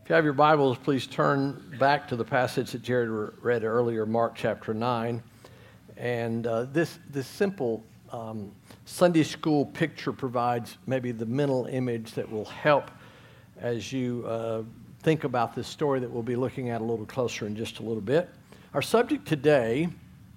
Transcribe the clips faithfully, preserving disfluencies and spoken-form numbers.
If you have your Bibles, please turn back to the passage that Jared read earlier, Mark chapter nine. And uh, this, this simple um, Sunday school picture provides maybe the mental image that will help as you uh, think about this story that we'll be looking at a little closer in just a little bit. Our subject today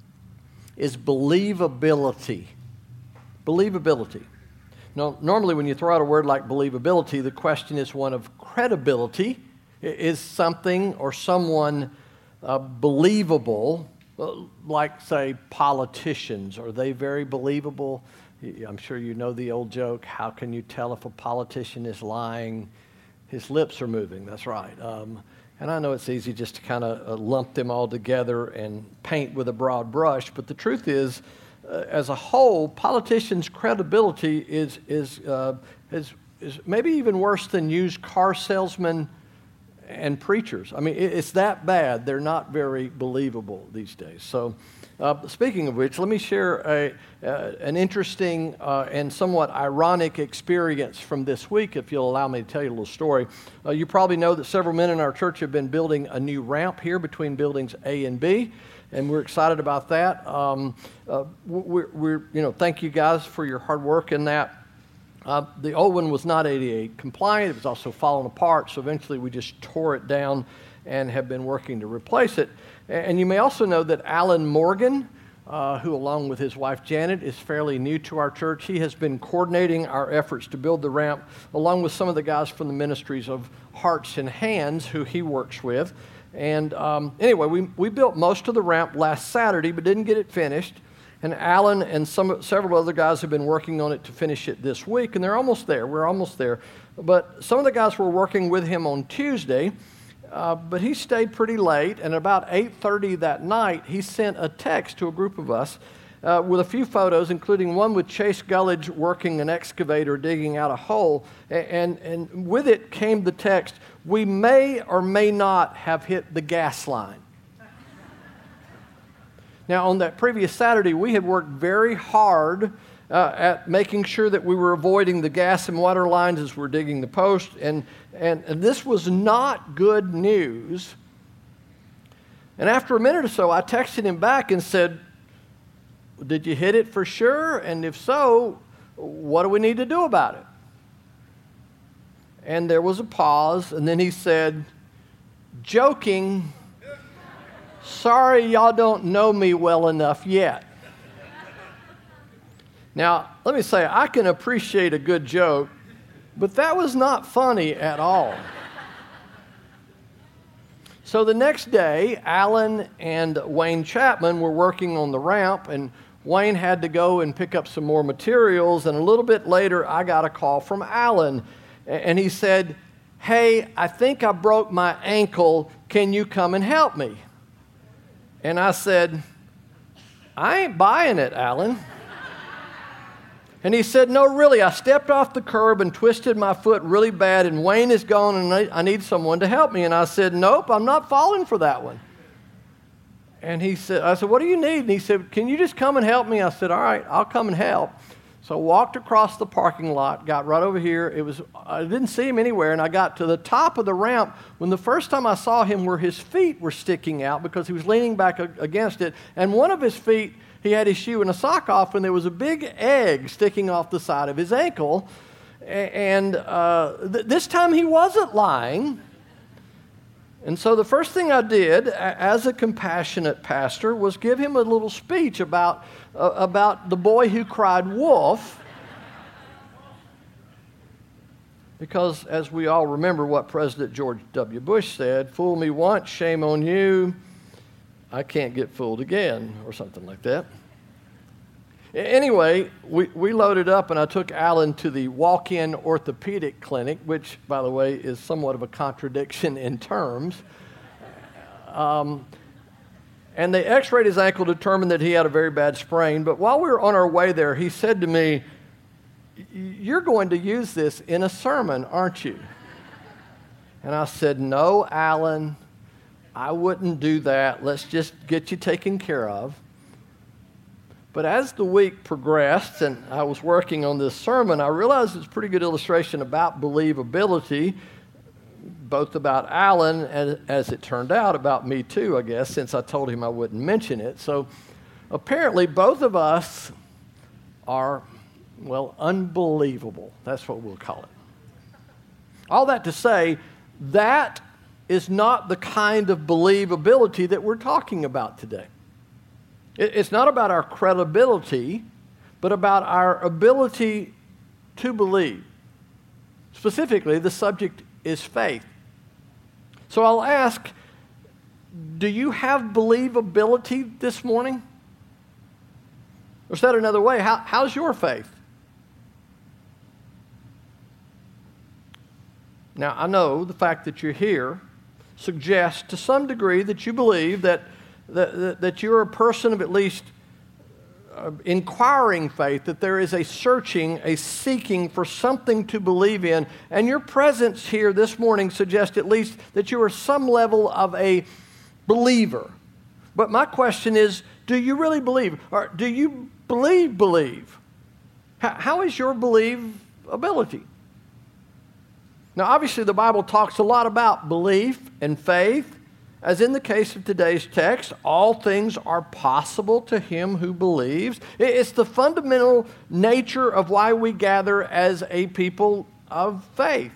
is believability. Believability. Now, normally when you throw out a word like believability, the question is one of credibility. Is something or someone uh, believable, like, say, politicians? Are they very believable? I'm sure you know the old joke, how can you tell if a politician is lying? His lips are moving, that's right. Um, and I know it's easy just to kind of uh, lump them all together and paint with a broad brush, but the truth is, uh, as a whole, politicians' credibility is, is, uh, is, is maybe even worse than used car salesmen and preachers. I mean, it's that bad. They're not very believable these days. So, uh, speaking of which, let me share a, uh, an interesting uh, and somewhat ironic experience from this week, if you'll allow me to tell you a little story. Uh, you probably know that several men in our church have been building a new ramp here between buildings A and B, and we're excited about that. Um, uh, we're, we're, you know, thank you guys for your hard work in that. Uh, the old one was not A D A compliant. It was also falling apart, so eventually we just tore it down and have been working to replace it. And you may also know that Alan Morgan, uh, who along with his wife Janet is fairly new to our church, he has been coordinating our efforts to build the ramp along with some of the guys from the ministries of Hearts and Hands who he works with. And um, anyway, we, we built most of the ramp last Saturday but didn't get it finished. And Alan and some several other guys have been working on it to finish it this week, and they're almost there. We're almost there. But some of the guys were working with him on Tuesday, uh, but he stayed pretty late, and about eight thirty that night, he sent a text to a group of us uh, with a few photos, including one with Chase Gullidge working an excavator digging out a hole, and, and with it came the text, "We may or may not have hit the gas line." Now, on that previous Saturday, we had worked very hard uh, at making sure that we were avoiding the gas and water lines as we're digging the post, and, and, and this was not good news. And after a minute or so, I texted him back and said, "Did you hit it for sure? And if so, what do we need to do about it?" And there was a pause, and then he said, "Joking. Sorry, y'all don't know me well enough yet." Now, let me say, I can appreciate a good joke, but that was not funny at all. So the next day, Alan and Wayne Chapman were working on the ramp, and Wayne had to go and pick up some more materials, and a little bit later, I got a call from Alan, and he said, "Hey, I think I broke my ankle. Can you come and help me?" And I said, "I ain't buying it, Alan." And he said, "No, really, I stepped off the curb and twisted my foot really bad, and Wayne is gone, and I need someone to help me." And I said, "Nope, I'm not falling for that one." And he said, I said, "What do you need?" And he said, "Can you just come and help me?" I said, "All right, I'll come and help." So I walked across the parking lot, got right over here. It was I didn't see him anywhere, and I got to the top of the ramp when the first time I saw him where his feet were sticking out because he was leaning back against it, and one of his feet, he had his shoe and a sock off, and there was a big egg sticking off the side of his ankle. And uh, th- this time he wasn't lying. And so the first thing I did as a compassionate pastor was give him a little speech about, uh, about the boy who cried wolf. Because as we all remember what President George W. Bush said, "Fool me once, shame on you. I can't get fooled again," or something like that. Anyway, we, we loaded up, and I took Alan to the walk-in orthopedic clinic, which, by the way, is somewhat of a contradiction in terms. Um, and they x-rayed his ankle, determined that he had a very bad sprain. But while we were on our way there, he said to me, "You're going to use this in a sermon, aren't you?" And I said, "No, Alan, I wouldn't do that. Let's just get you taken care of." But as the week progressed and I was working on this sermon, I realized it's a pretty good illustration about believability both about Alan and, as it turned out, about me too, I guess, since I told him I wouldn't mention it. So apparently both of us are, well, unbelievable. That's what we'll call it. All that to say, that is not the kind of believability that we're talking about today. It, it's not about our credibility, but about our ability to believe. Specifically, the subject is faith. So I'll ask, do you have believability this morning? Or said another way, how, how's your faith? Now, I know the fact that you're here suggests to some degree that you believe that, that, that you're a person of at least uh, inquiring faith, that there is a searching, a seeking for something to believe in. And your presence here this morning suggests at least that you are some level of a believer. But my question is, do you really believe? Or do you believe, believe? How, how is your believability? Now, obviously, the Bible talks a lot about belief and faith. As in the case of today's text, all things are possible to him who believes. It's the fundamental nature of why we gather as a people of faith.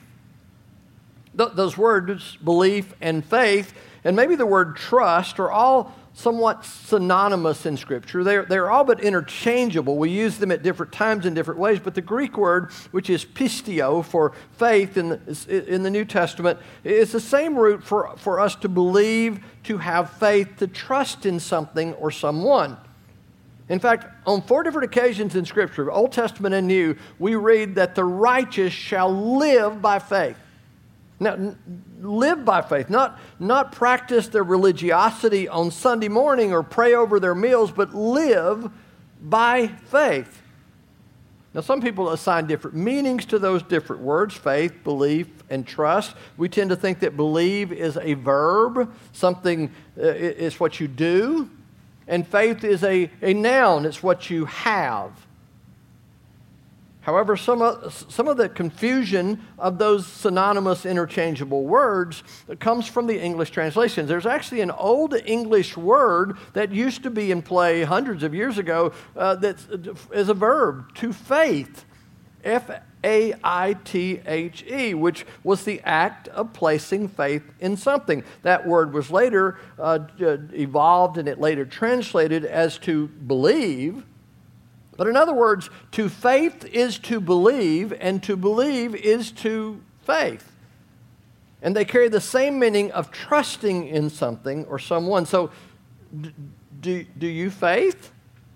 Th- those words, belief and faith, and maybe the word trust, are all somewhat synonymous in Scripture. They're, they're all but interchangeable. We use them at different times in different ways, but the Greek word, which is pistio for faith in the, in the New Testament, is the same root for, for us to believe, to have faith, to trust in something or someone. In fact, on four different occasions in Scripture, Old Testament and New, we read that the righteous shall live by faith. Now, live by faith, not, not practice their religiosity on Sunday morning or pray over their meals, but live by faith. Now, some people assign different meanings to those different words, faith, belief, and trust. We tend to think that believe is a verb, something uh, is what you do, and faith is a, a noun, it's what you have. However, some of, some of the confusion of those synonymous, interchangeable words comes from the English translations. There's actually an old English word that used to be in play hundreds of years ago uh, that is a verb, to faith, F A I T H E, which was the act of placing faith in something. That word was later uh, evolved and it later translated as to believe. But in other words, to faith is to believe, and to believe is to faith. And they carry the same meaning of trusting in something or someone. So, do, do you faith?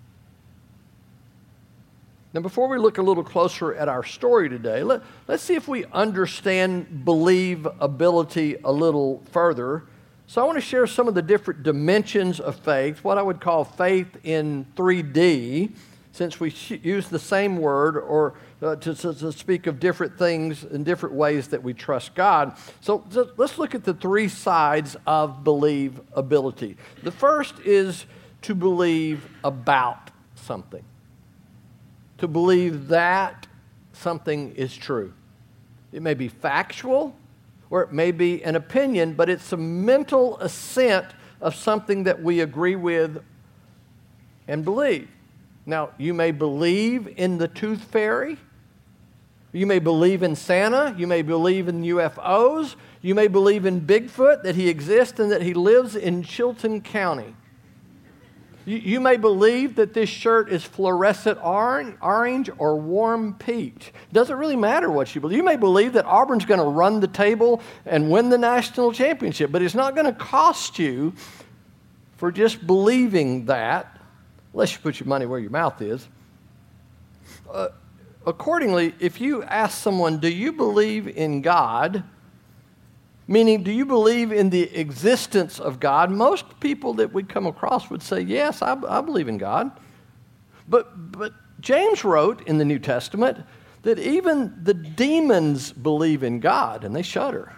Now, before we look a little closer at our story today, let, let's see if we understand believability a little further. So I want to share some of the different dimensions of faith, what I would call faith in three D, since we use the same word or uh, to, to, to speak of different things in different ways that we trust God. So, so let's look at the three sides of believability. The first is to believe about something. To believe that something is true. It may be factual or it may be an opinion, but it's a mental assent of something that we agree with and believe. Now, you may believe in the tooth fairy. You may believe in Santa. You may believe in U F Os. You may believe in Bigfoot, that he exists and that he lives in Chilton County. You, you may believe that this shirt is fluorescent orange, orange or warm peach. It doesn't really matter what you believe. You may believe that Auburn's going to run the table and win the national championship, but it's not going to cost you for just believing that, unless you put your money where your mouth is. Uh, accordingly, if you ask someone, do you believe in God? Meaning, do you believe in the existence of God? Most people that we come across would say, yes, I, I believe in God. But, but James wrote in the New Testament that even the demons believe in God, and they shudder.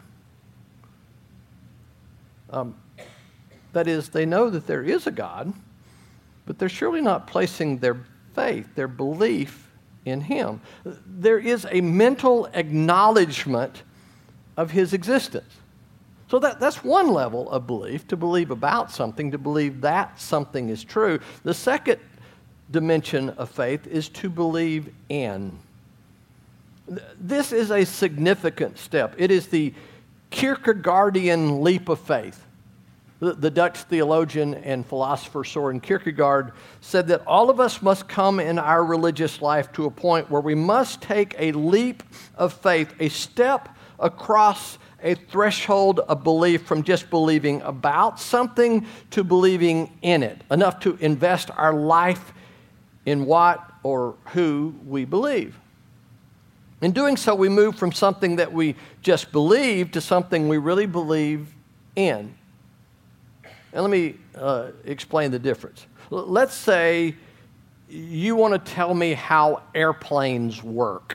Um, that is, they know that there is a God, but they're surely not placing their faith, their belief in Him. There is a mental acknowledgement of His existence. So that, that's one level of belief, to believe about something, to believe that something is true. The second dimension of faith is to believe in. This is a significant step. It is the Kierkegaardian leap of faith. The, the Dutch theologian and philosopher Soren Kierkegaard said that all of us must come in our religious life to a point where we must take a leap of faith, a step across a threshold of belief from just believing about something to believing in it, enough to invest our life in what or who we believe. In doing so, we move from something that we just believe to something we really believe in. And let me uh, explain the difference. L- let's say you want to tell me how airplanes work.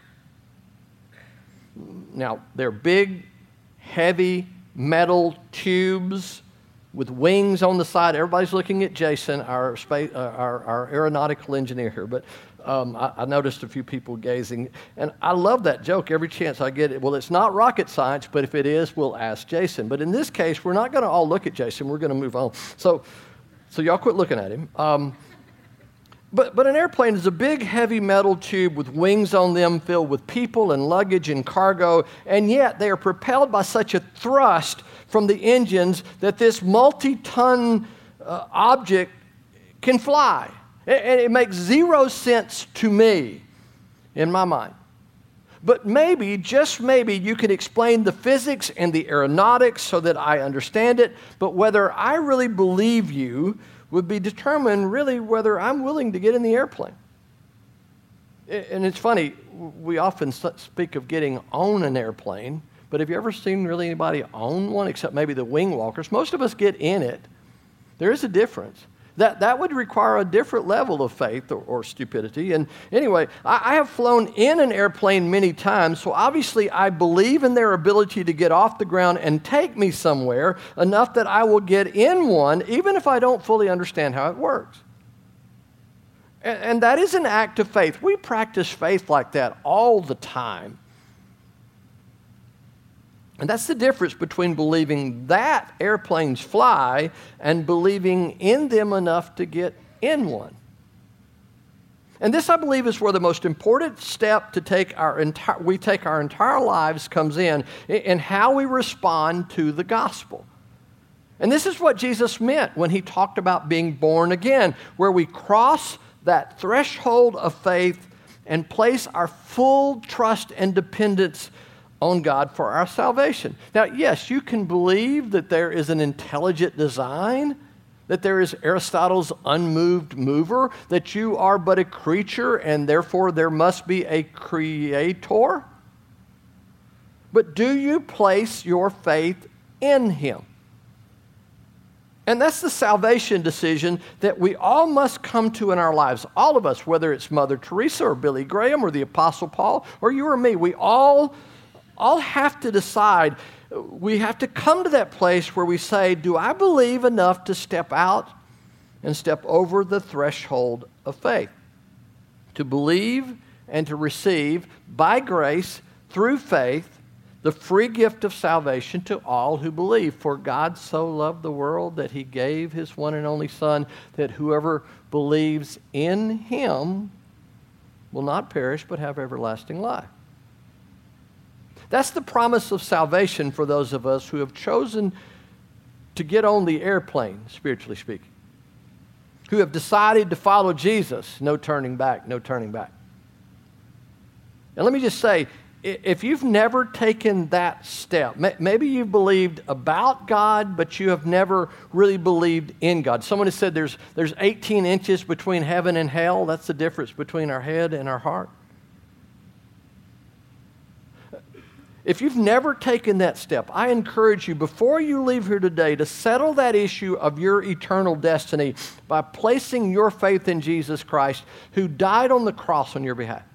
Now, they're big, heavy metal tubes with wings on the side. Everybody's looking at Jason, our, space, uh, our, our aeronautical engineer here, but um, I, I noticed a few people gazing. And I love that joke every chance I get it. Well, it's not rocket science, but if it is, we'll ask Jason. But in this case, we're not going to all look at Jason. We're going to move on. So, so y'all quit looking at him. Um, But, but an airplane is a big, heavy metal tube with wings on them filled with people and luggage and cargo, and yet they are propelled by such a thrust from the engines that this multi-ton uh, object can fly. And it makes zero sense to me in my mind. But maybe, just maybe, you can explain the physics and the aeronautics so that I understand it, but whether I really believe you would be determined really whether I'm willing to get in the airplane. And it's funny, we often speak of getting on an airplane, but have you ever seen really anybody own one except maybe the wing walkers? Most of us get in it. There is a difference. That, that would require a different level of faith or, or stupidity. And anyway, I, I have flown in an airplane many times, so obviously I believe in their ability to get off the ground and take me somewhere enough that I will get in one, even if I don't fully understand how it works. And, and that is an act of faith. We practice faith like that all the time. And that's the difference between believing that airplanes fly and believing in them enough to get in one. And this, I believe, is where the most important step to take our entire, we take our entire lives comes in, in how we respond to the gospel. And this is what Jesus meant when he talked about being born again, where we cross that threshold of faith and place our full trust and dependence on God for our salvation. Now, yes, you can believe that there is an intelligent design, that there is Aristotle's unmoved mover, that you are but a creature and therefore there must be a creator. But do you place your faith in him? And that's the salvation decision that we all must come to in our lives. All of us, whether it's Mother Teresa or Billy Graham or the Apostle Paul or you or me, we all all have to decide. We have to come to that place where we say, do I believe enough to step out and step over the threshold of faith? To believe and to receive by grace through faith the free gift of salvation to all who believe. For God so loved the world that he gave his one and only Son, that whoever believes in him will not perish but have everlasting life. That's the promise of salvation for those of us who have chosen to get on the airplane, spiritually speaking, who have decided to follow Jesus. No turning back, no turning back. And let me just say, if you've never taken that step, maybe you've believed about God, but you have never really believed in God. Someone has said there's, there's eighteen inches between heaven and hell. That's the difference between our head and our heart. If you've never taken that step, I encourage you, before you leave here today, to settle that issue of your eternal destiny by placing your faith in Jesus Christ, who died on the cross on your behalf.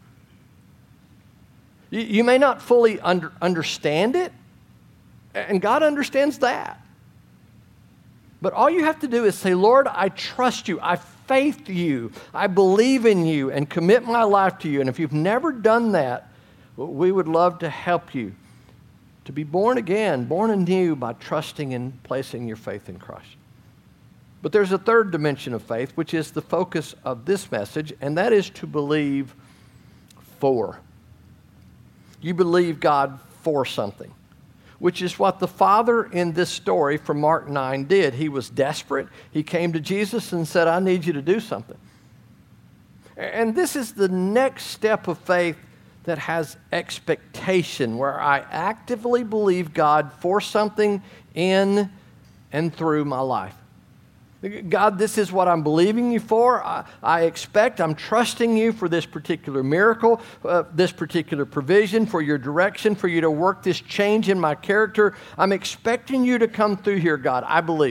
You, you may not fully under, understand it, and God understands that. But all you have to do is say, Lord, I trust you, I faith you, I believe in you, and commit my life to you. And if you've never done that, we would love to help you to be born again, born anew by trusting and placing your faith in Christ. But there's a third dimension of faith, which is the focus of this message, and that is to believe for. You believe God for something, which is what the father in this story from Mark nine did. He was desperate. He came to Jesus and said, I need you to do something. And this is the next step of faith that has expectation, where I actively believe God for something in and through my life. God, this is what I'm believing you for. I, I expect, I'm trusting you for this particular miracle, uh, this particular provision, for your direction, for you to work this change in my character. I'm expecting you to come through here, God. I believe.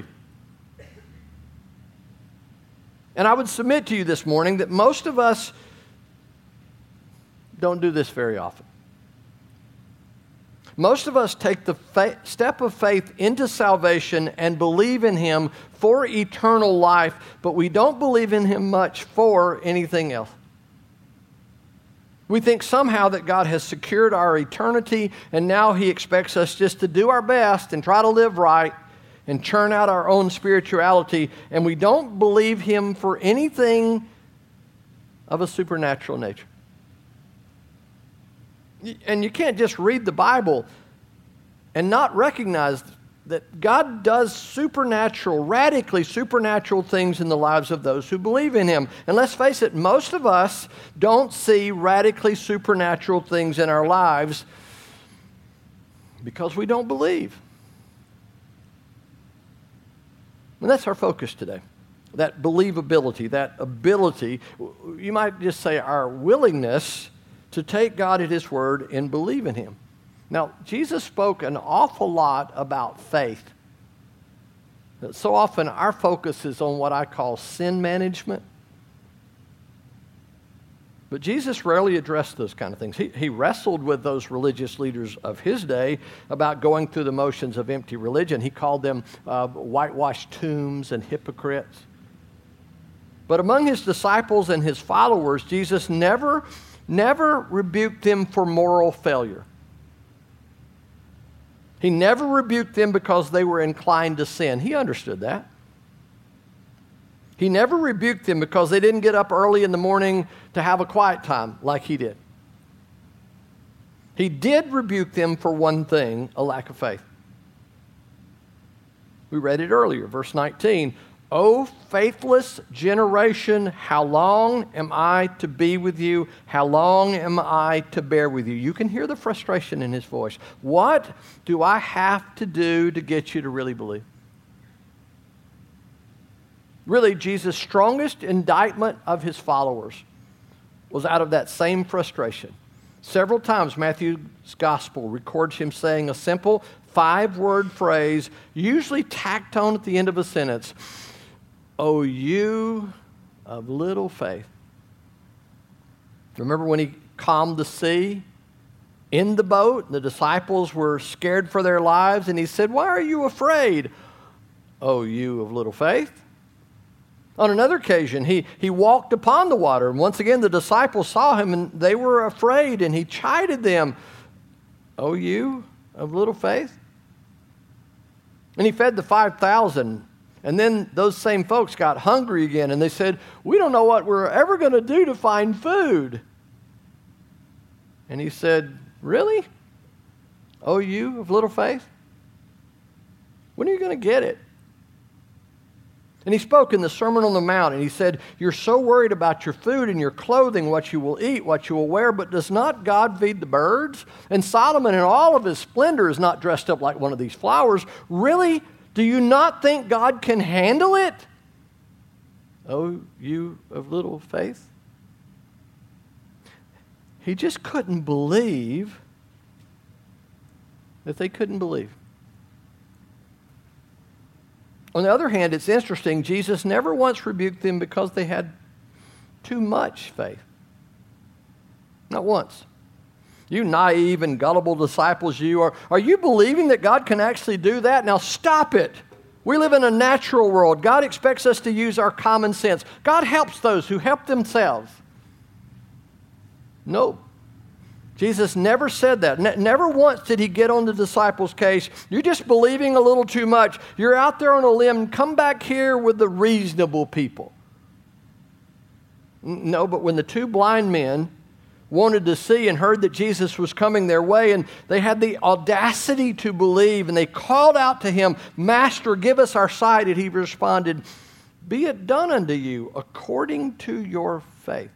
And I would submit to you this morning that most of us don't do this very often. Most of us take the fa- step of faith into salvation and believe in Him for eternal life, but we don't believe in Him much for anything else. We think somehow that God has secured our eternity, and now He expects us just to do our best and try to live right and churn out our own spirituality, and we don't believe Him for anything of a supernatural nature. And you can't just read the Bible and not recognize that God does supernatural, radically supernatural things in the lives of those who believe in Him. And let's face it, most of us don't see radically supernatural things in our lives because we don't believe. And that's our focus today. That believability, that ability, you might just say our willingness to take God at His word and believe in Him. Now, Jesus spoke an awful lot about faith. So often our focus is on what I call sin management. But Jesus rarely addressed those kind of things. He, he wrestled with those religious leaders of His day about going through the motions of empty religion. He called them uh, whitewashed tombs and hypocrites. But among His disciples and His followers, Jesus never Never rebuked them for moral failure. He never rebuked them because they were inclined to sin. He understood that. He never rebuked them because they didn't get up early in the morning to have a quiet time like He did. He did rebuke them for one thing, a lack of faith. We read it earlier, verse nineteen. O faithless generation, how long am I to be with you? How long am I to bear with you? You can hear the frustration in His voice. What do I have to do to get you to really believe? Really, Jesus' strongest indictment of His followers was out of that same frustration. Several times Matthew's gospel records Him saying a simple five-word phrase, usually tacked on at the end of a sentence. O you of little faith. Remember when He calmed the sea in the boat? The disciples were scared for their lives, and He said, why are you afraid, O you of little faith? On another occasion, he, he walked upon the water, and once again the disciples saw Him, and they were afraid, and He chided them, O you of little faith? And He fed the five thousand. And then those same folks got hungry again, and they said, we don't know what we're ever going to do to find food. And He said, really? Oh, you of little faith? When are you going to get it? And He spoke in the Sermon on the Mount, and He said, you're so worried about your food and your clothing, what you will eat, what you will wear, but does not God feed the birds? And Solomon in all of his splendor is not dressed up like one of these flowers. Really? Do you not think God can handle it? Oh, you of little faith? He just couldn't believe that they couldn't believe. On the other hand, it's interesting, Jesus never once rebuked them because they had too much faith. Not once. You naive and gullible disciples, you are, are you believing that God can actually do that? Now stop it. We live in a natural world. God expects us to use our common sense. God helps those who help themselves. No. Jesus never said that. Ne- never once did he get on the disciples' case. You're just believing a little too much. You're out there on a limb. Come back here with the reasonable people. N- No, but when the two blind men wanted to see and heard that Jesus was coming their way, and they had the audacity to believe, and they called out to him, Master, give us our sight. And he responded, be it done unto you according to your faith.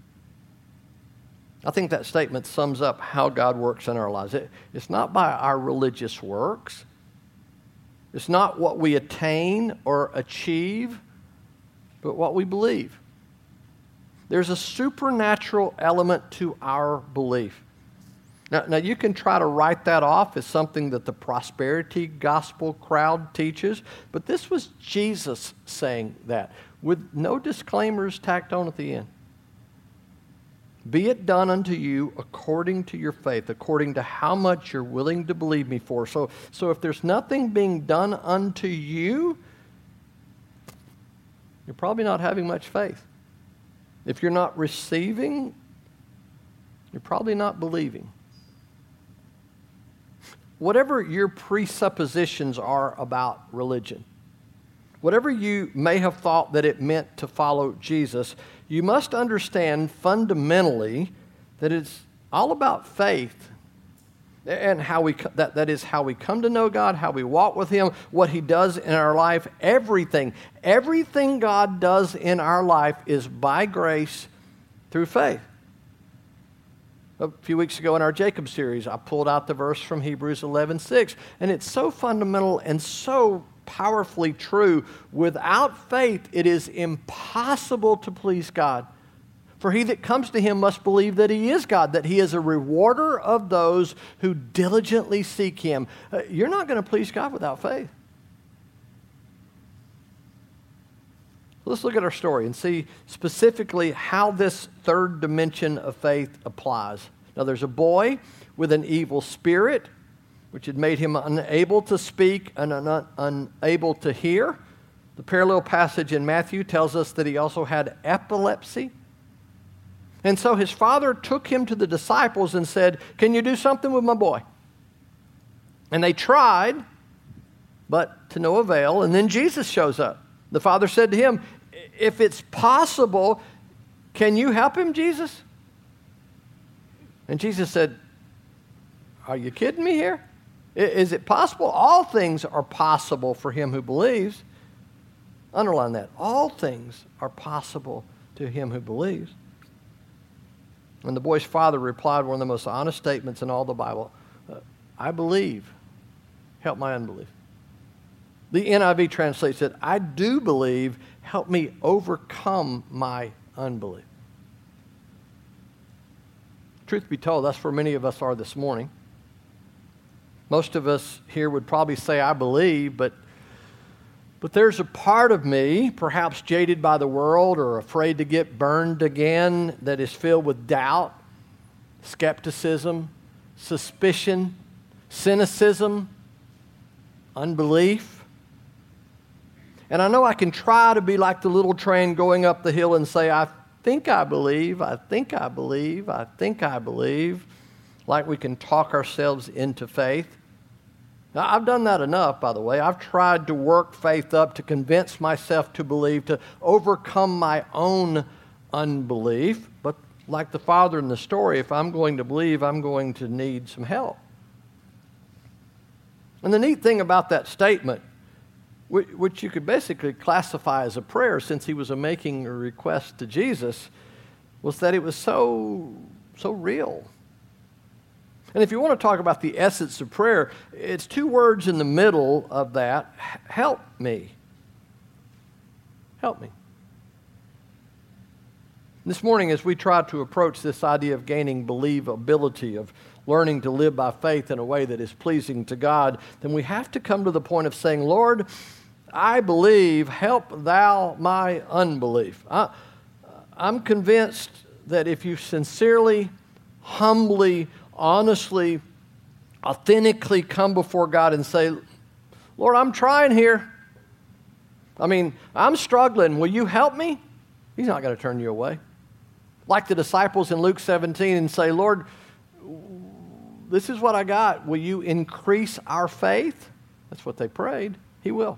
I think that statement sums up how God works in our lives. It, it's not by our religious works. It's not what we attain or achieve, but what we believe. There's a supernatural element to our belief. Now, now, you can try to write that off as something that the prosperity gospel crowd teaches, but this was Jesus saying that with no disclaimers tacked on at the end. Be it done unto you according to your faith, according to how much you're willing to believe me for. So, so if there's nothing being done unto you, you're probably not having much faith. If you're not receiving, you're probably not believing. Whatever your presuppositions are about religion, whatever you may have thought that it meant to follow Jesus, you must understand fundamentally that it's all about faith and how we that, that is how we come to know God, how we walk with Him, what He does in our life, everything. Everything God does in our life is by grace through faith. A few weeks ago in our Jacob series, I pulled out the verse from Hebrews eleven six, and it's so fundamental and so powerfully true. Without faith, it is impossible to please God. For he that comes to him must believe that he is God, that he is a rewarder of those who diligently seek him. Uh, you're not going to please God without faith. Let's look at our story and see specifically how this third dimension of faith applies. Now, there's a boy with an evil spirit, which had made him unable to speak and un- unable to hear. The parallel passage in Matthew tells us that he also had epilepsy. And so his father took him to the disciples and said, can you do something with my boy? And they tried, but to no avail. And then Jesus shows up. The father said to him, if it's possible, can you help him, Jesus? And Jesus said, are you kidding me here? Is it possible? All things are possible for him who believes. Underline that. All things are possible to him who believes. And the boy's father replied one of the most honest statements in all the Bible. Uh, I believe. Help my unbelief. The N I V translates it, I do believe. Help me overcome my unbelief. Truth be told, that's where many of us are this morning. Most of us here would probably say, I believe, but But there's a part of me, perhaps jaded by the world or afraid to get burned again, that is filled with doubt, skepticism, suspicion, cynicism, unbelief. And I know I can try to be like the little train going up the hill and say, I think I believe, I think I believe, I think I believe, like we can talk ourselves into faith. Now, I've done that enough, by the way. I've tried to work faith up to convince myself to believe, to overcome my own unbelief. But like the father in the story, if I'm going to believe, I'm going to need some help. And the neat thing about that statement, which you could basically classify as a prayer since he was making a request to Jesus, was that it was so, so real. And if you want to talk about the essence of prayer, it's two words in the middle of that. Help me. Help me. This morning, as we try to approach this idea of gaining believability, of learning to live by faith in a way that is pleasing to God, then we have to come to the point of saying, Lord, I believe, help thou my unbelief. I, I'm convinced that if you sincerely, humbly, honestly, authentically come before God and say, Lord, I'm trying here. I mean, I'm struggling. Will you help me? He's not going to turn you away. Like the disciples in Luke seventeen and say, Lord, this is what I got. Will you increase our faith? That's what they prayed. He will.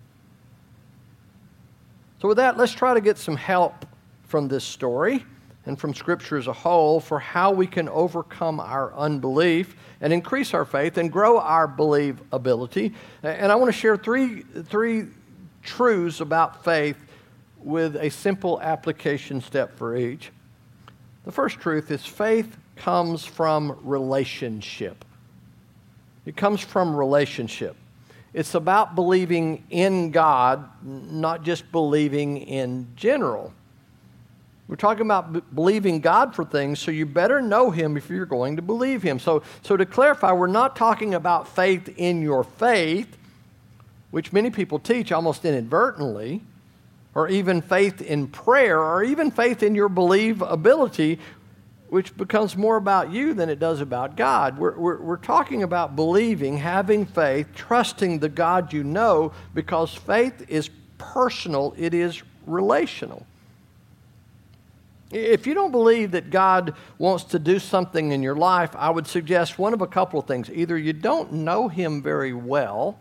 So with that, let's try to get some help from this story and from Scripture as a whole for how we can overcome our unbelief and increase our faith and grow our believability. And I want to share three, three truths about faith with a simple application step for each. The first truth is faith comes from relationship. It comes from relationship. It's about believing in God, not just believing in general. We're talking about b- believing God for things, so you better know Him if you're going to believe Him. So, so to clarify, we're not talking about faith in your faith, which many people teach almost inadvertently, or even faith in prayer, or even faith in your believability, which becomes more about you than it does about God. We're, we're, we're talking about believing, having faith, trusting the God you know, because faith is personal, it is relational. If you don't believe that God wants to do something in your life, I would suggest one of a couple of things. Either you don't know Him very well,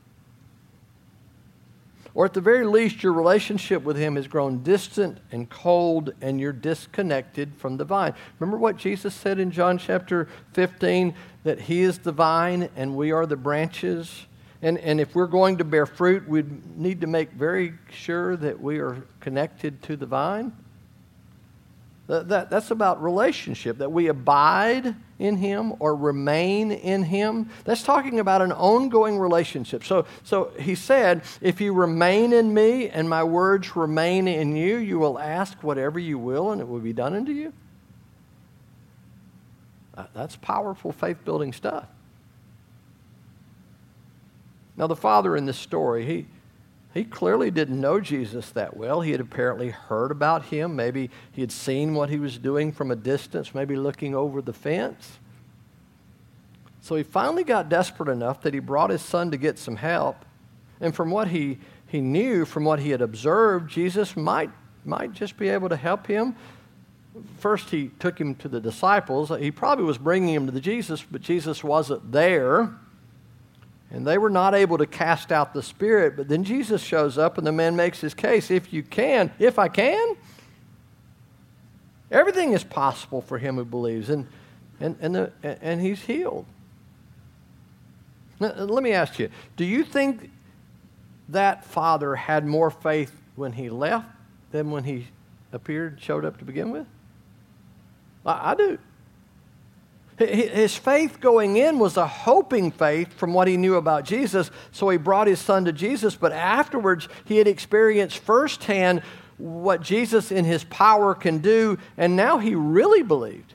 or at the very least, your relationship with Him has grown distant and cold, and you're disconnected from the vine. Remember what Jesus said in John chapter fifteen, that He is the vine and we are the branches? And, and if we're going to bear fruit, we need to make very sure that we are connected to the vine. That, that, that's about relationship, that we abide in Him or remain in Him. That's talking about an ongoing relationship. So, so He said, if you remain in me and my words remain in you, you will ask whatever you will and it will be done unto you. That's powerful faith-building stuff. Now, the father in this story, he... He clearly didn't know Jesus that well. He had apparently heard about Him. Maybe he had seen what He was doing from a distance, maybe looking over the fence. So he finally got desperate enough that he brought his son to get some help. And from what he, he knew, from what he had observed, Jesus might, might just be able to help him. First, he took him to the disciples. He probably was bringing him to the Jesus, but Jesus wasn't there. And they were not able to cast out the spirit. But then Jesus shows up and the man makes his case. If you can, if I can, everything is possible for him who believes. And, and, and, the, and he's healed. Now, let me ask you, do you think that father had more faith when he left than when he appeared, showed up to begin with? I, I do. His faith going in was a hoping faith from what he knew about Jesus, so he brought his son to Jesus, but afterwards he had experienced firsthand what Jesus in His power can do, and now he really believed.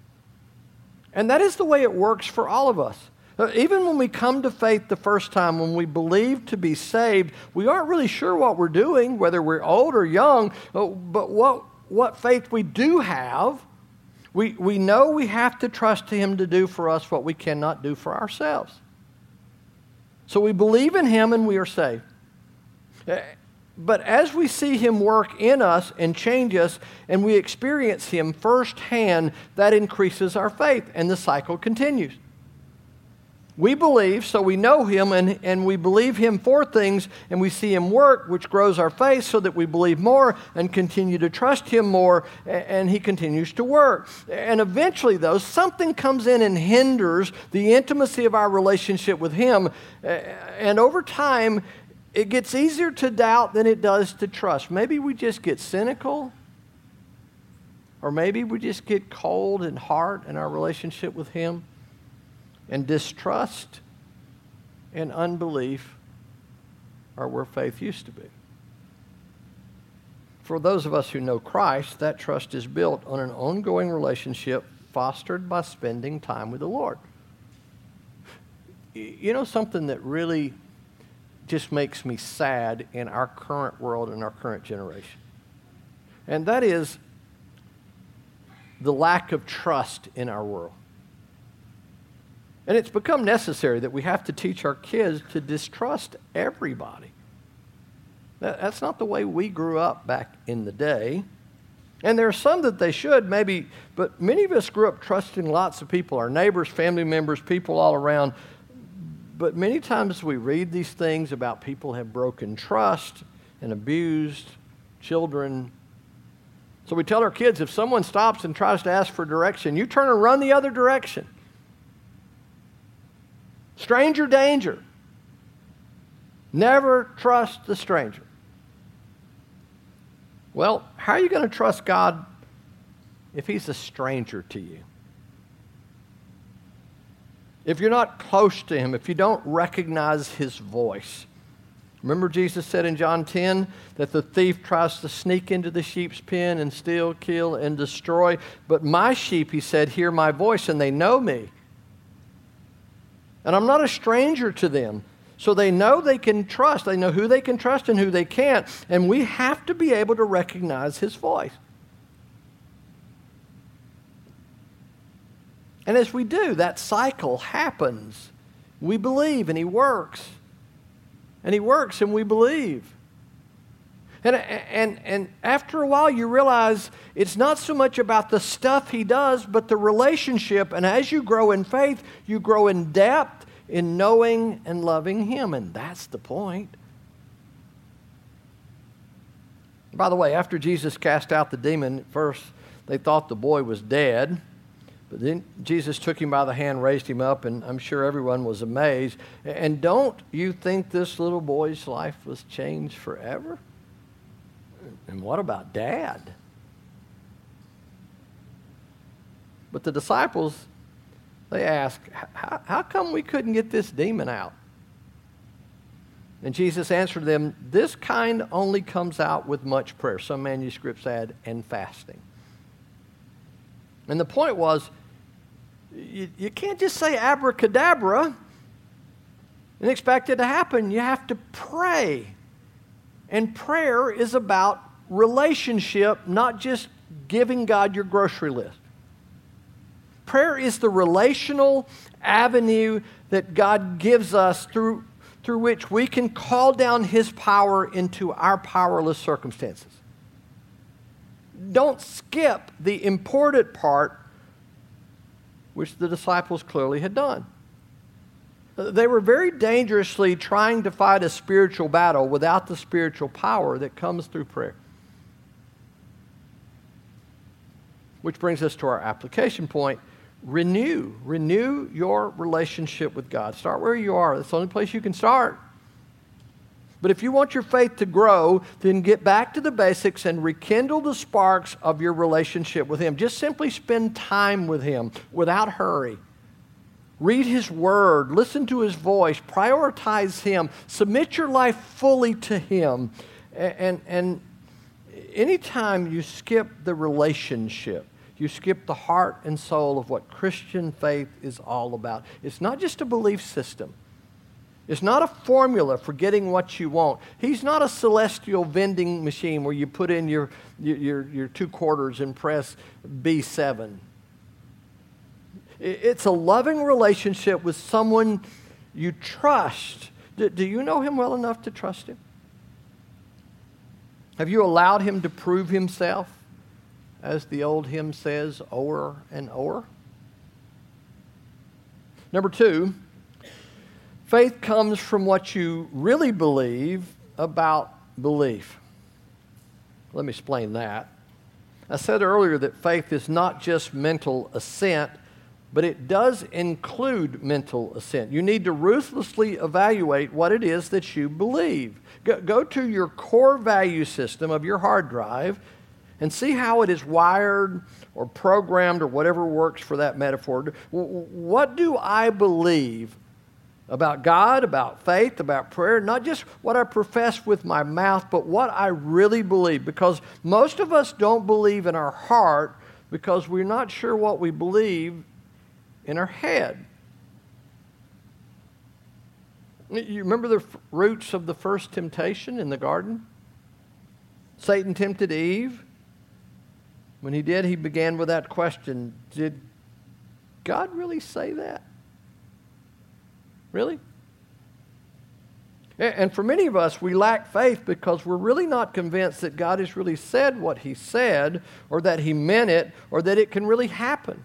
And that is the way it works for all of us. Even when we come to faith the first time, when we believe to be saved, we aren't really sure what we're doing, whether we're old or young, but what, what faith we do have, We, we know we have to trust Him to do for us what we cannot do for ourselves. So we believe in Him and we are saved. But as we see Him work in us and change us and we experience Him firsthand, that increases our faith and the cycle continues. We believe, so we know Him, and, and we believe Him for things, and we see Him work, which grows our faith so that we believe more and continue to trust Him more, and He continues to work. And eventually, though, something comes in and hinders the intimacy of our relationship with Him, and over time, it gets easier to doubt than it does to trust. Maybe we just get cynical, or maybe we just get cold in heart in our relationship with Him. And distrust and unbelief are where faith used to be. For those of us who know Christ, that trust is built on an ongoing relationship fostered by spending time with the Lord. You know something that really just makes me sad in our current world and our current generation? And that is the lack of trust in our world. And it's become necessary that we have to teach our kids to distrust everybody. That's not the way we grew up back in the day. And there are some that they should, maybe, but many of us grew up trusting lots of people, our neighbors, family members, people all around. But many times we read these things about people have broken trust and abused children. So we tell our kids, if someone stops and tries to ask for direction, you turn and run the other direction. Stranger danger. Never trust the stranger. Well, how are you going to trust God if He's a stranger to you? If you're not close to Him, if you don't recognize His voice. Remember Jesus said in John ten that the thief tries to sneak into the sheep's pen and steal, kill, and destroy. But my sheep, He said, hear my voice and they know me. And I'm not a stranger to them. So they know they can trust. They know who they can trust and who they can't. And we have to be able to recognize His voice. And as we do, that cycle happens. We believe and He works. And He works and we believe. And, and, and after a while you realize it's not so much about the stuff He does, but the relationship. And as you grow in faith, you grow in depth in knowing and loving Him. And that's the point. By the way, after Jesus cast out the demon, at first they thought the boy was dead. But then Jesus took him by the hand, raised him up, and I'm sure everyone was amazed. And don't you think this little boy's life was changed forever? And what about Dad? But the disciples, they asked, how, how come we couldn't get this demon out? And Jesus answered them, this kind only comes out with much prayer. Some manuscripts add, and fasting. And the point was, you, you can't just say abracadabra and expect it to happen. You have to pray. And prayer is about relationship, not just giving God your grocery list. Prayer is the relational avenue that God gives us through, through which we can call down His power into our powerless circumstances. Don't skip the important part, which the disciples clearly had done. They were very dangerously trying to fight a spiritual battle without the spiritual power that comes through prayer. Which brings us to our application point. Renew. Renew your relationship with God. Start where you are. That's the only place you can start. But if you want your faith to grow, then get back to the basics and rekindle the sparks of your relationship with Him. Just simply spend time with Him without hurry. Read His Word. Listen to His voice. Prioritize Him. Submit your life fully to Him. And, and, and anytime you skip the relationship, you skip the heart and soul of what Christian faith is all about. It's not just a belief system. It's not a formula for getting what you want. He's not a celestial vending machine where you put in your, your, your two quarters and press B seven. It's a loving relationship with someone you trust. Do, do you know Him well enough to trust Him? Have you allowed Him to prove Himself, as the old hymn says, o'er and o'er? Number two, faith comes from what you really believe about belief. Let me explain that. I said earlier that faith is not just mental assent, but it does include mental assent. You need to ruthlessly evaluate what it is that you believe. Go, go to your core value system of your hard drive and see how it is wired or programmed or whatever works for that metaphor. What do I believe about God, about faith, about prayer? Not just what I profess with my mouth, but what I really believe. Because most of us don't believe in our heart because we're not sure what we believe in our head. You remember the roots of the first temptation in the garden? Satan tempted Eve. When he did, he began with that question, did God really say that? Really? And for many of us, we lack faith because we're really not convinced that God has really said what He said, or that He meant it, or that it can really happen.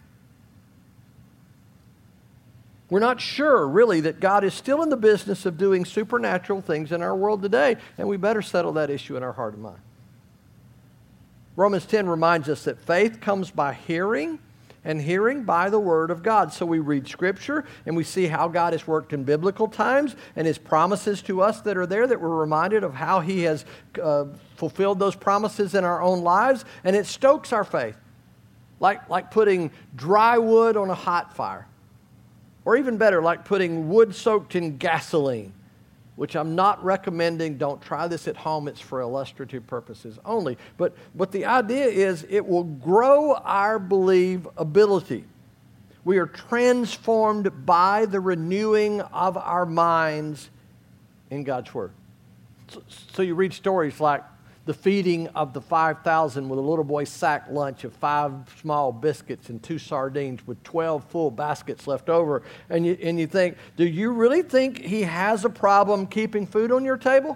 We're not sure, really, that God is still in the business of doing supernatural things in our world today, and we better settle that issue in our heart and mind. Romans ten reminds us that faith comes by hearing, and hearing by the Word of God. So we read Scripture, and we see how God has worked in biblical times, and His promises to us that are there, that we're reminded of how He has uh, fulfilled those promises in our own lives, and it stokes our faith, like, like putting dry wood on a hot fire. Or even better, like putting wood soaked in gasoline, which I'm not recommending. Don't try this at home. It's for illustrative purposes only. But, but the idea is it will grow our believability. We are transformed by the renewing of our minds in God's Word. So, so you read stories like the feeding of the five thousand with a little boy's sack lunch of five small biscuits and two sardines with twelve full baskets left over. And you, and you think, do you really think He has a problem keeping food on your table?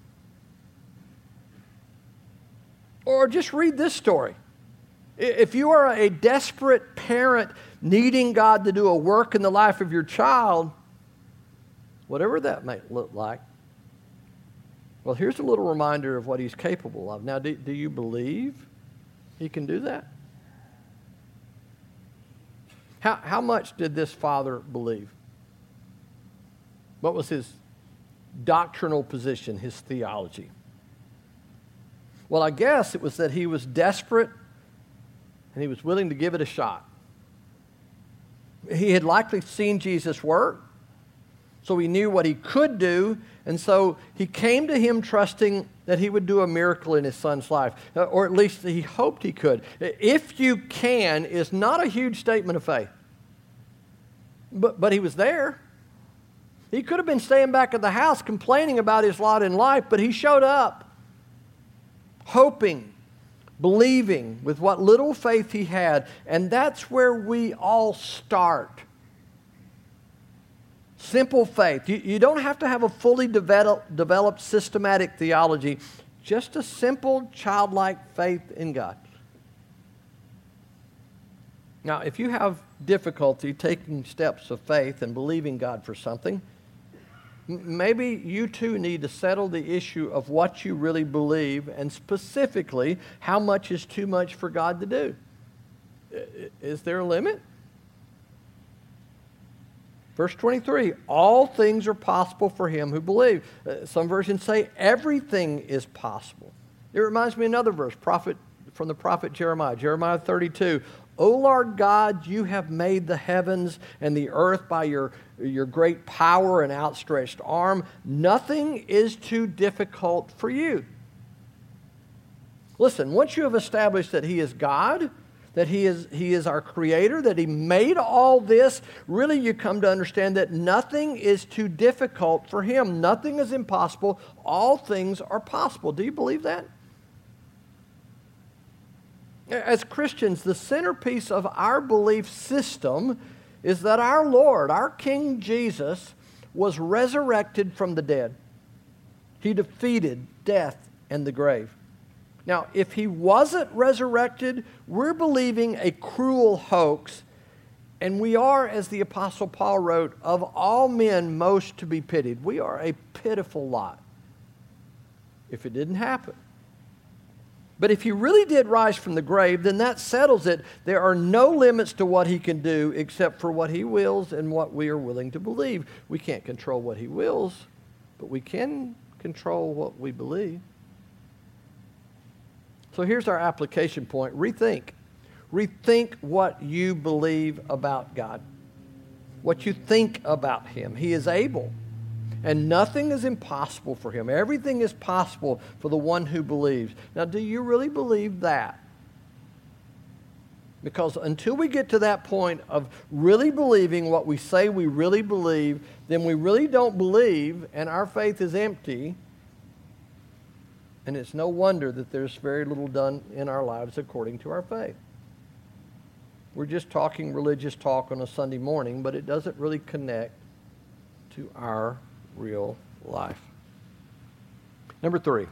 Or just read this story. If you are a desperate parent needing God to do a work in the life of your child, whatever that may look like, well, here's a little reminder of what He's capable of. Now, do, do you believe He can do that? How, how much did this father believe? What was his doctrinal position, his theology? Well, I guess it was that he was desperate and he was willing to give it a shot. He had likely seen Jesus work, so he knew what He could do, and so he came to Him trusting that He would do a miracle in his son's life, or at least he hoped He could. If you can is not a huge statement of faith, but, but he was there. He could have been staying back at the house complaining about his lot in life, but he showed up, hoping, believing with what little faith he had, and that's where we all start. Simple faith. You, you don't have to have a fully develop, developed systematic theology, just a simple childlike faith in God. Now, if you have difficulty taking steps of faith and believing God for something, m- maybe you too need to settle the issue of what you really believe, and specifically, how much is too much for God to do. I- is there a limit? Verse twenty-three, all things are possible for him who believes. Uh, some versions say everything is possible. It reminds me of another verse, prophet from the prophet Jeremiah, Jeremiah thirty-two. O Lord God, you have made the heavens and the earth by your, your great power and outstretched arm. Nothing is too difficult for you. Listen, once you have established that He is God, that he is, he is our Creator, that He made all this, really you come to understand that nothing is too difficult for Him. Nothing is impossible. All things are possible. Do you believe that? As Christians, the centerpiece of our belief system is that our Lord, our King Jesus, was resurrected from the dead. He defeated death and the grave. Now, if He wasn't resurrected, we're believing a cruel hoax, and we are, as the Apostle Paul wrote, of all men most to be pitied. We are a pitiful lot if it didn't happen. But if He really did rise from the grave, then that settles it. There are no limits to what He can do except for what He wills and what we are willing to believe. We can't control what He wills, but we can control what we believe. So here's our application point. Rethink. Rethink what you believe about God, what you think about Him. He is able, and nothing is impossible for Him. Everything is possible for the one who believes. Now, do you really believe that? Because until we get to that point of really believing what we say we really believe, then we really don't believe, and our faith is empty. And it's no wonder that there's very little done in our lives according to our faith. We're just talking religious talk on a Sunday morning, but it doesn't really connect to our real life. Number three,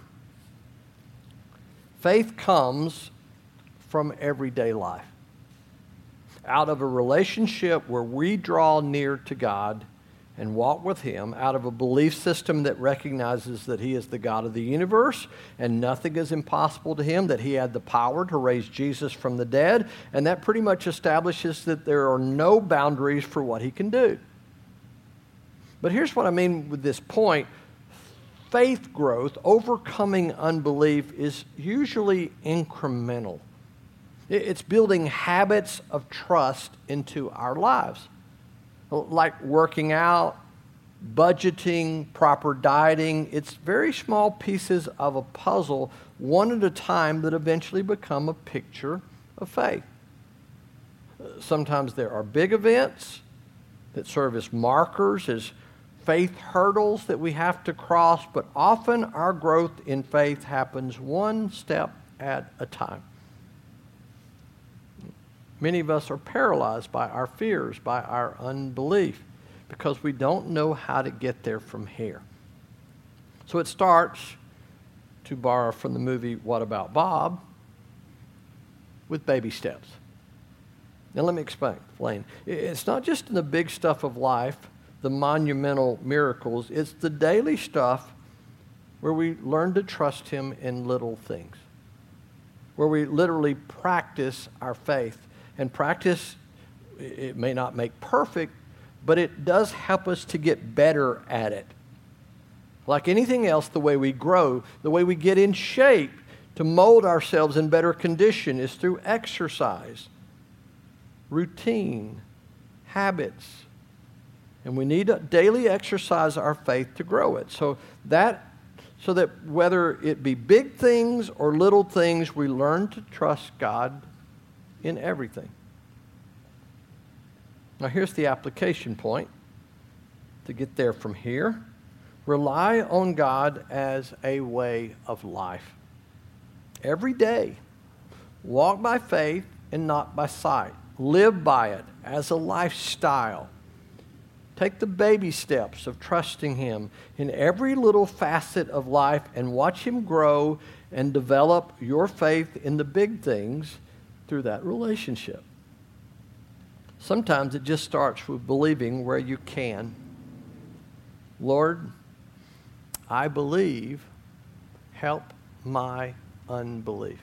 faith comes from everyday life. Out of a relationship where we draw near to God and walk with Him, out of a belief system that recognizes that He is the God of the universe and nothing is impossible to Him, that He had the power to raise Jesus from the dead, and that pretty much establishes that there are no boundaries for what He can do. But here's what I mean with this point. Faith growth, overcoming unbelief, is usually incremental. It's building habits of trust into our lives, like working out, budgeting, proper dieting. It's very small pieces of a puzzle, one at a time, that eventually become a picture of faith. Sometimes there are big events that serve as markers, as faith hurdles that we have to cross, but often our growth in faith happens one step at a time. Many of us are paralyzed by our fears, by our unbelief, because we don't know how to get there from here. So it starts, to borrow from the movie What About Bob, with baby steps. Now let me explain. explain. It's not just in the big stuff of life, the monumental miracles. It's the daily stuff where we learn to trust Him in little things, where we literally practice our faith. And practice, it may not make perfect, but it does help us to get better at it. Like anything else, the way we grow, the way we get in shape to mold ourselves in better condition is through exercise, routine, habits. And we need to daily exercise our faith to grow it. So that, so that whether it be big things or little things, we learn to trust God in everything. Now here's the application point to get there from here. Rely on God as a way of life. Every day, walk by faith and not by sight. Live by it as a lifestyle. Take the baby steps of trusting Him in every little facet of life and watch Him grow and develop your faith in the big things through that relationship. Sometimes it just starts with believing where you can. Lord, I believe, help my unbelief.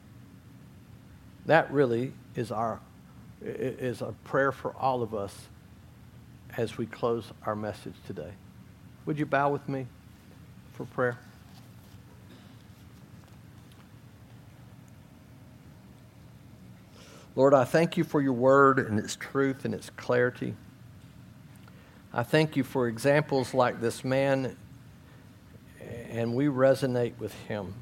That really is our is a prayer for all of us as we close our message today. Would you bow with me for prayer? Lord, I thank You for Your word and its truth and its clarity. I thank You for examples like this man, and we resonate with him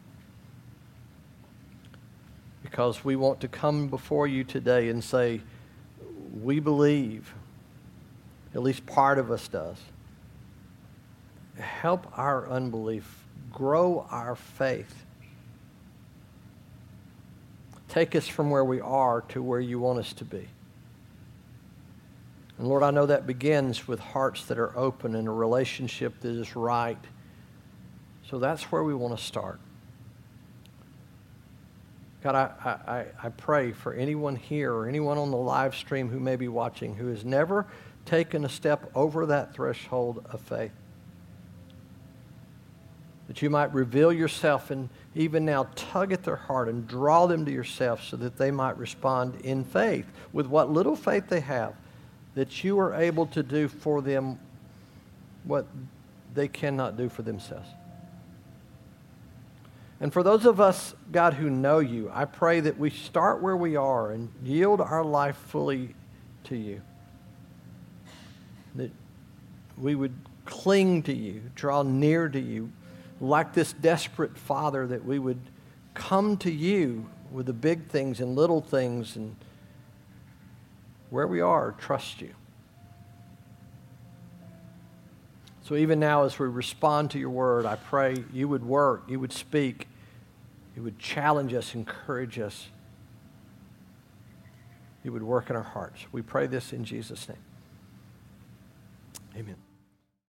because we want to come before You today and say, we believe, at least part of us does. Help our unbelief, grow our faith. Take us from where we are to where You want us to be. And Lord, I know that begins with hearts that are open and a relationship that is right. So that's where we want to start. God, I, I, I pray for anyone here or anyone on the live stream who may be watching who has never taken a step over that threshold of faith, that You might reveal Yourself and even now tug at their heart and draw them to Yourself so that they might respond in faith with what little faith they have, that You are able to do for them what they cannot do for themselves. And for those of us, God, who know You, I pray that we start where we are and yield our life fully to You, that we would cling to You, draw near to You, like this desperate Father, that we would come to You with the big things and little things, and where we are, trust You. So even now, as we respond to Your word, I pray You would work, You would speak, You would challenge us, encourage us. You would work in our hearts. We pray this in Jesus' name. Amen.